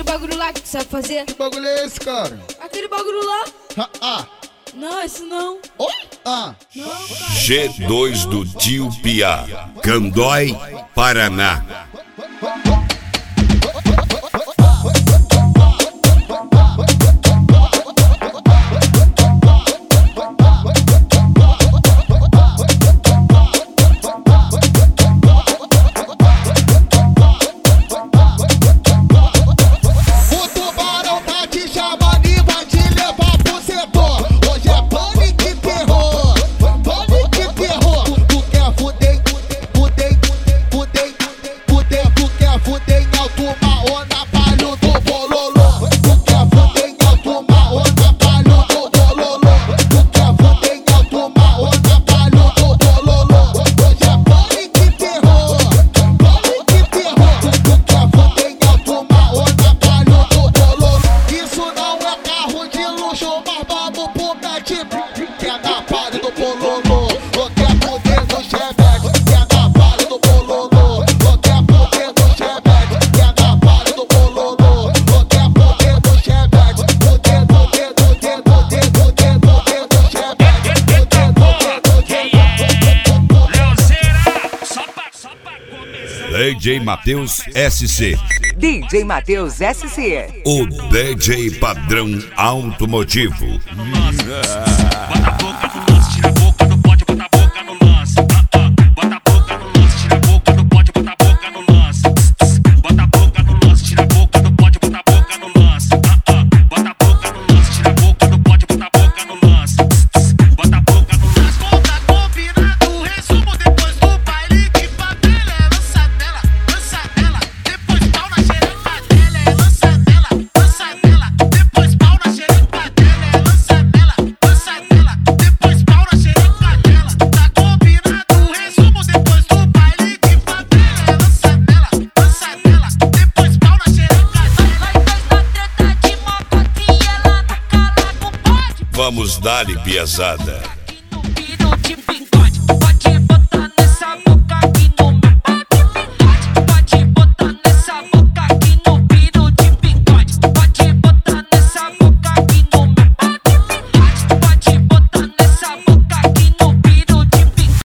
aquele bagulho lá que tu sabe fazer. Que bagulho é esse, cara? Aquele bagulho lá. Não, esse não. Oi? Não, cara. G2 do Tio Piá, Candói, Paraná. DJ Matheus SC. DJ Matheus SC. O DJ padrão automotivo. Vamos dar-lhe piazada.